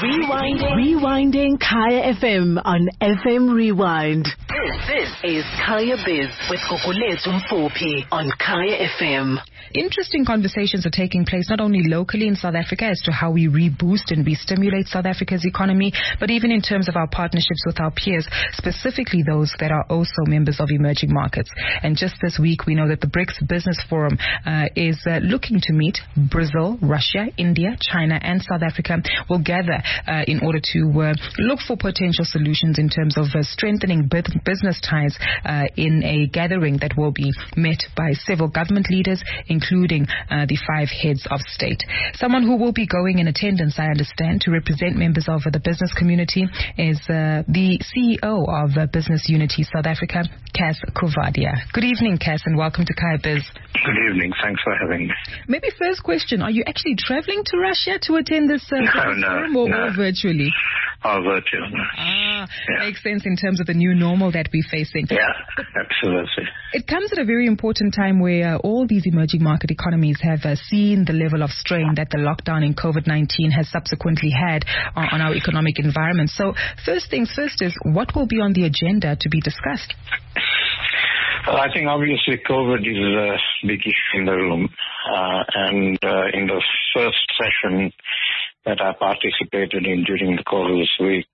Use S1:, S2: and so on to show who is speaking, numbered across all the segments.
S1: Rewinding Kaya FM on FM Rewind. This is Kaya Biz with Kokolethu Mfuphi on Kaya FM.
S2: Interesting conversations are taking place not only locally in South Africa as to how we reboost and re-stimulate South Africa's economy, but even in terms of our partnerships with our peers, specifically those that are also members of emerging markets. And just this week, we know that the BRICS Business Forum is looking to meet Brazil, Russia, India, China, and South Africa will gather in order to look for potential solutions in terms of strengthening business ties in a gathering that will be met by several government leaders, including the 5 heads of state. Someone who will be going in attendance, I understand, to represent members of the business community is the CEO of Business Unity South Africa, Cass Coovadia. Good evening, Cass, and welcome to Kaya Biz.
S3: Good evening. Thanks for having me.
S2: Maybe first question, are you actually traveling to Russia to attend this forum or virtually?
S3: Virtual.
S2: Makes sense in terms of the new normal that we're facing.
S3: Yeah, absolutely.
S2: It comes at a very important time where all these emerging market economies have seen the level of strain that the lockdown in COVID-19 has subsequently had on our economic environment. So first things first is, what will be on the agenda to be discussed?
S3: Well, I think obviously COVID is a big issue in the room. And in the first session that I participated in during the course of this week,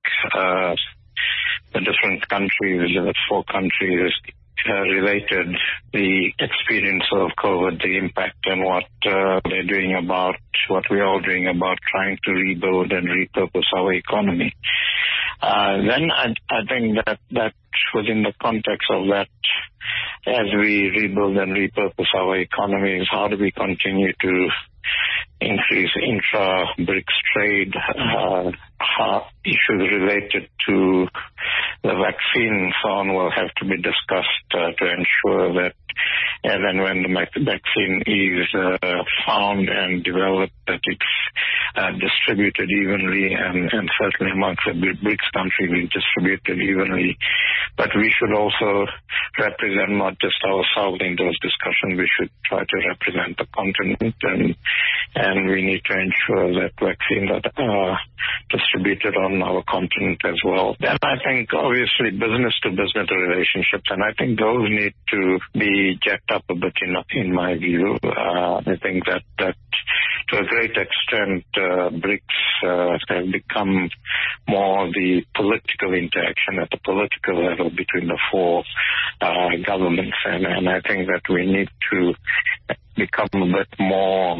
S3: the different countries, the 4 countries, related the experience of COVID, the impact, and what they're doing about, what we're all doing about trying to rebuild and repurpose our economy. Then I think that within the context of that, as we rebuild and repurpose our economies, how do we continue to increase intra-BRICS trade, issues related to the vaccine and so on will have to be discussed to ensure that as and when the vaccine is found and developed, that it's distributed evenly and certainly amongst the BRICS countries is distributed evenly. But we should also represent not just ourselves in those discussions. We should try to represent the continent, and we need to ensure that vaccines are distributed on our continent as well. Then I think obviously business-to-business relationships, and I think those need to be jacked up a bit in my view. I think that to a great extent BRICS have become more the political interaction at the political level between the 4 governments, and I think that we need to become a bit more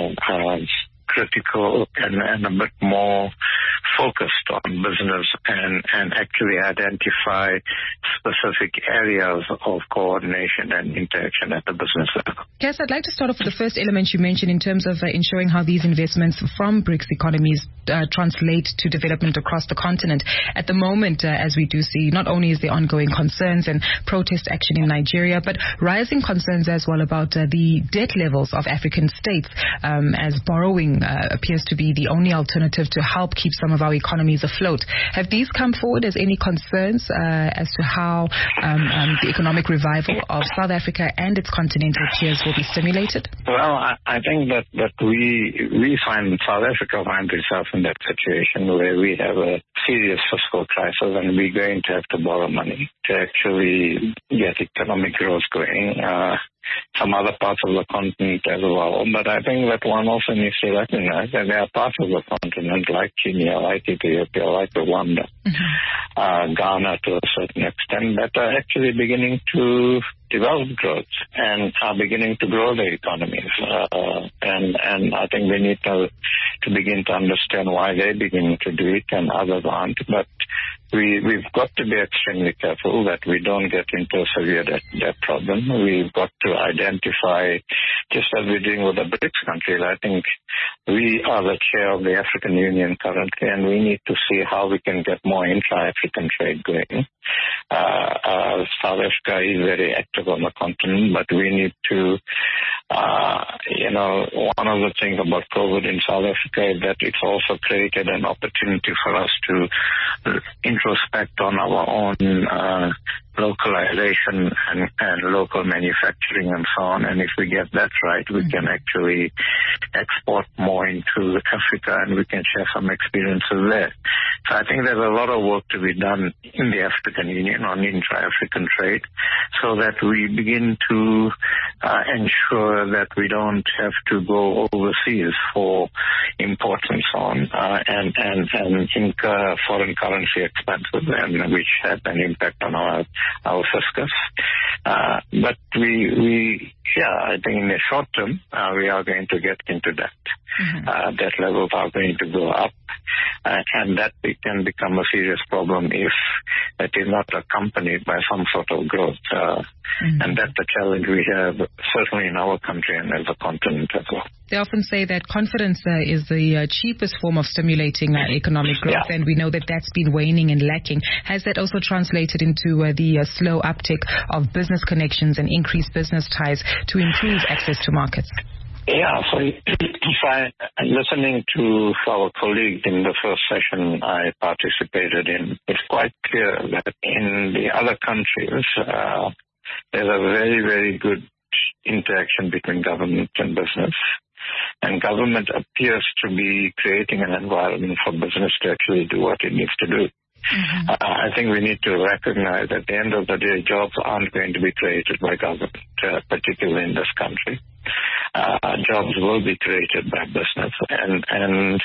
S3: critical and a bit more focused on business and actually identify specific areas of coordination and interaction at the business level.
S2: Cass, I'd like to start off with the first element you mentioned in terms of ensuring how these investments from BRICS economies translate to development across the continent. At the moment, as we do see, not only is there ongoing concerns and protest action in Nigeria, but rising concerns as well about the debt levels of African states, as borrowing appears to be the only alternative to help keep some of our economies afloat. Have these come forward as any concerns as to how the economic revival of South Africa and its continental peers will be stimulated?
S3: Well, I think that we find South Africa finds itself in that situation where we have a serious fiscal crisis and we're going to have to borrow money to actually get economic growth going. Some other parts of the continent as well. But I think that one also needs to recognize that there are parts of the continent like Kenya, like Ethiopia, like Rwanda, Ghana to a certain extent, that are actually beginning to develop growth and are beginning to grow their economies. And I think we need to begin to understand why they're beginning to do it and others aren't. But we've got to be extremely careful that we don't get into a severe debt problem. We've got to identify, just as we're doing with the BRICS countries, I think we are the chair of the African Union currently, and we need to see how we can get more intra-African trade going. South Africa is very active on the continent, but we need to, one of the things about COVID in South Africa is that it's also created an opportunity for us to introspect on our own localization and local manufacturing and so on. And if we get that right, we can actually export more into Africa, and we can share some experiences there. So I think there's a lot of work to be done in the African Union on intra-African trade, so that we begin to ensure that we don't have to go overseas for imports and so on, and incur foreign currency expenses, and which have an impact on our fiscus. But I think in the short term, we are going to get into that. Debt levels are going to go up, and that can become a serious problem if it is not accompanied by some sort of growth. And that's the challenge we have, certainly in our country and as a continent as well.
S2: They often say that confidence is the cheapest form of stimulating economic growth, and we know that that's been waning and lacking. Has that also translated into the slow uptick of business connections and increased business ties to improve access to markets?
S3: Yeah, so if listening to our colleague in the first session I participated in, it's quite clear that in the other countries, there's a very, very good interaction between government and business. And government appears to be creating an environment for business to actually do what it needs to do. I think we need to recognize at the end of the day, jobs aren't going to be created by government, particularly in this country. Jobs will be created by business, and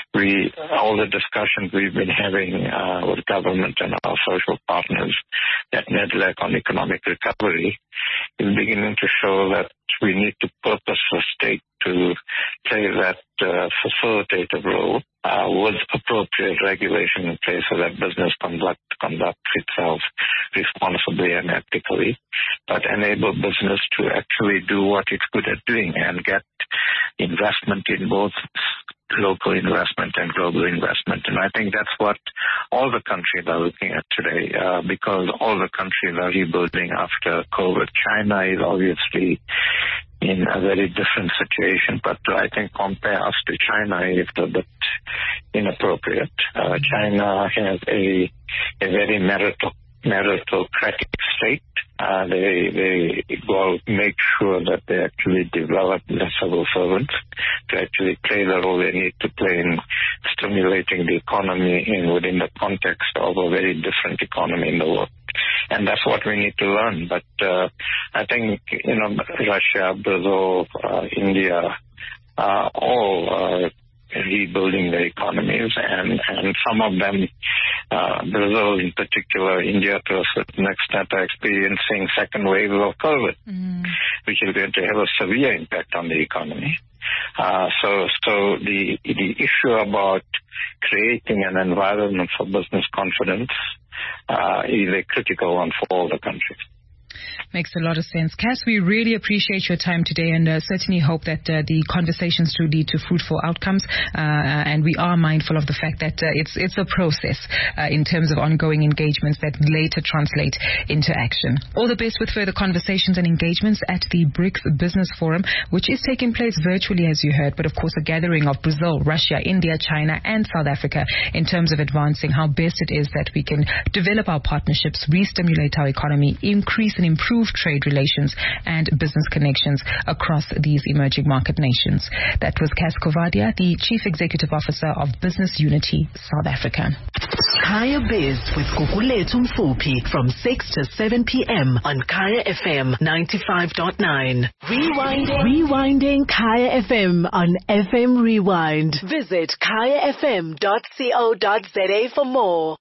S3: all the discussions we've been having with government and our social partners at NEDLAC on economic recovery is beginning to show that we need to purpose the state to play that facilitative role with appropriate regulation in place so that business conducts itself responsibly and ethically, but enable business to actually do what it's good at doing and get investment in both local investment and global investment. And I think that's what all the countries are looking at today, because all the countries are rebuilding after COVID. China is obviously in a very different situation, but I think compare us to China is a bit inappropriate. China has a very meritocratic state. They go make sure that they actually develop less civil servants to actually play the role they need to play in stimulating the economy within the context of a very different economy in the world. And that's what we need to learn. But I think, Russia, Brazil, India are all rebuilding their economies, and some of them, Brazil in particular, India to a certain extent, are experiencing second wave of COVID, which is going to have a severe impact on the economy. So the issue about creating an environment for business confidence is a critical one for all the countries.
S2: Makes a lot of sense. Cass, we really appreciate your time today, and certainly hope that the conversations do lead to fruitful outcomes. And we are mindful of the fact that it's a process in terms of ongoing engagements that later translate into action. All the best with further conversations and engagements at the BRICS Business Forum, which is taking place virtually, as you heard, but of course a gathering of Brazil, Russia, India, China, and South Africa in terms of advancing how best it is that we can develop our partnerships, re-stimulate our economy, increase and improve trade relations and business connections across these emerging market nations. That was Cass Coovadia, the Chief Executive Officer of Business Unity South Africa.
S1: Kaya Biz with Gugulethu Mfuphi from 6 to 7 p.m. on Kaya FM 95.9. Rewinding Kaya FM on FM Rewind. Visit kayafm.co.za for more.